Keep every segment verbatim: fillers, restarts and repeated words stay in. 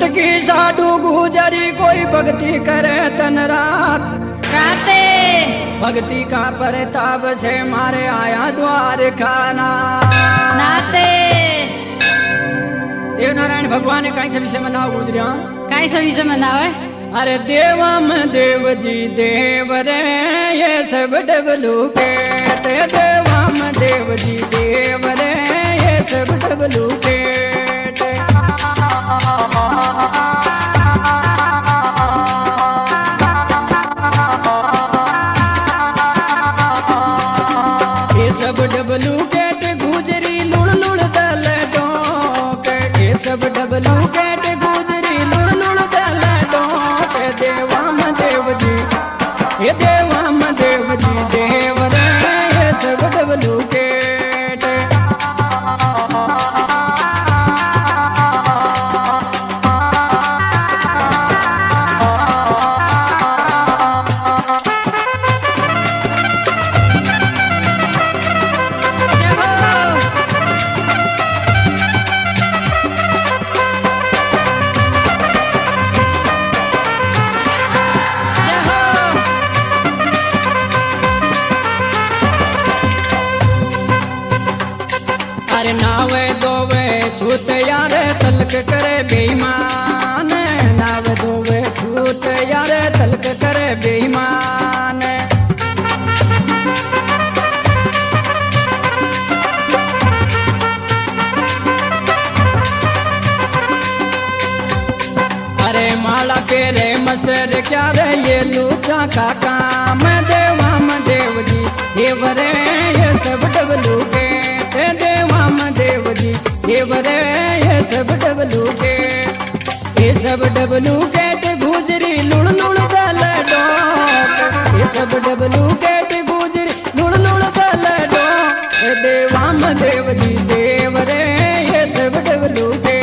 सत की साडू गुजरी कोई भक्ति करे तन रात काटे भक्ति का परताप से मारे आया द्वार खाना नाते देवनारायण भगवान कहीं से विषय मनाओ गुजरिया काई सब विषय मनावे अरे देवम देव जी देव रे ये सब डबलू के देवम देव जी देव रे ये सब डबलू के ये सब डबलू के गुजरी लुड़ लुड़ दल डोंक ये सब डबलू के गुजरी लुड़ लुड़ दल डोंक देवाम देव जी ये देवाम देव जी देव रे ये सब डबलू के नावे दोवे छूत यार तलक करे बेईमान नावे दोवे छूत यार तलक करे बेईमान अरे माला पेरे मसर क्या रे ये लूचा का काम देवाम देव जी देव रे ये सब डबलू के देवाम देव जी देव रे ये सब डबलू के ये सब डबलू के गुजरी लुड़ लुड़ दल डोक ये सब डबलू के गुजरी लुड़ लुड़ दल डोक देवाम देव जी देव रे ये सब डबलू के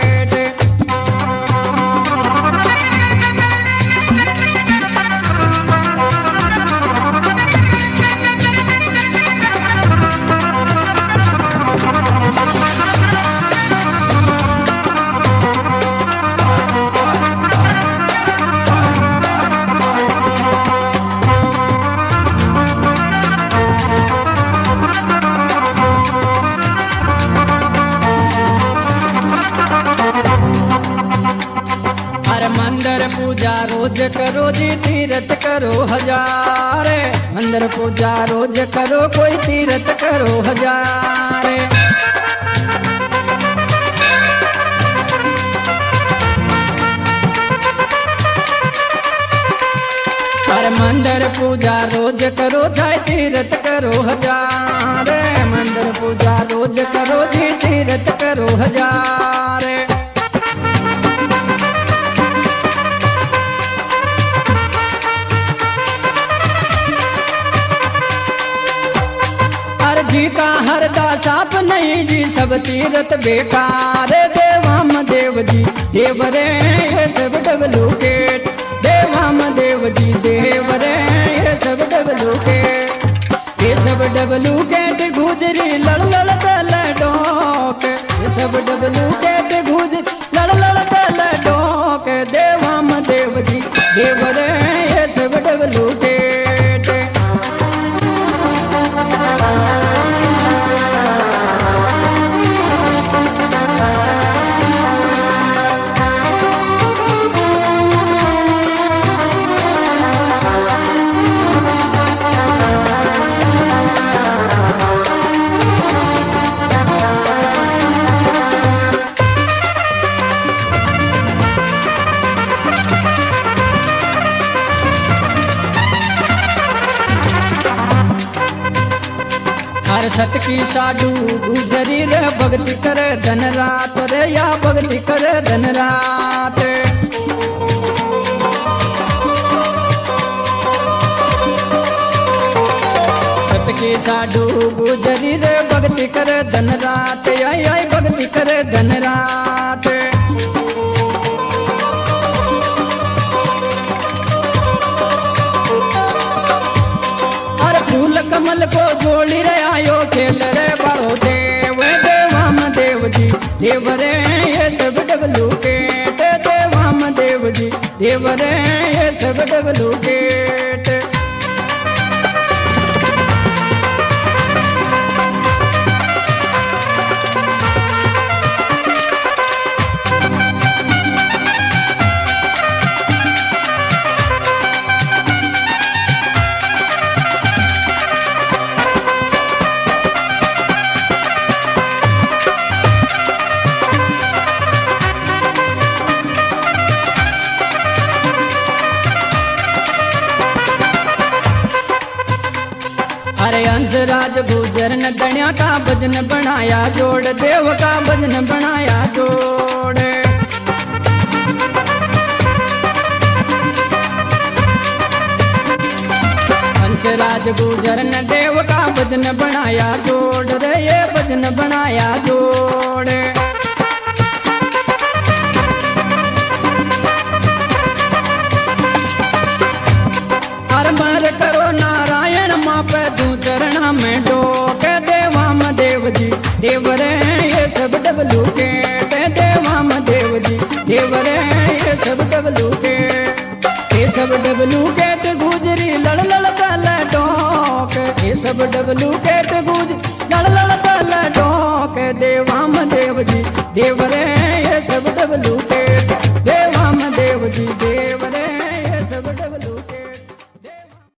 मंदिर पूजा रोज करो जी तीरथ करो हजार मंदिर पूजा रोज करो कोई तीरथ करो हजार हर मंदिर पूजा रोज करो चाहे तीरथ करो हजार मंदिर पूजा रोज करो जी तीरथ करो हजार जी का हरदा साप नहीं जी सब तीरथ बेकार देवाम देव जी देव रे ये सब डबलू के देवाम देव जी देव रे ये सब डबलू के ये सब डबलू के गुजरी लड़ लड़ दल डोक ये सब डबलू के गुजरी लड़ लड़ दल डोक देवाम देव जी देव रे ये सब डबलू के हर सत की साडू गुजरी रे भक्ति करे धन रात रे या भक्ति करे धन रात सत की साडू गुजरी रे भक्ति करे धन रात आई आई भक्ति करे धन रात फूल कमल को जोड़ी रे आयो खेल रे बारो देव देवाम देव जी देव रे ये सब डबलू के देव रे ये सब डुप्लीकेट। अरे हंसराज गुजर न गण्या का भजन बनाया जोड़, देव का भजन बनाया जोड़। हंसराज गुजर न देव का भजन बनाया जोड़ रे, ये भजन बनाया जोड़। हर मर करो नारायण माँ पे तू चरणा में डोके, देवाम देव जी देव रे ये सब डुप्लीकेट। देवाम देव जी देव रे ये सब डुप्लीकेट, ये सब डुप्लीकेट गुजरी लड़ लड़ तल डोक, ये सब डुप्लीकेट गुजरी लड़ लड़ तल डोक। देवाम देव जी देव रे ये सब डुप्लीकेट।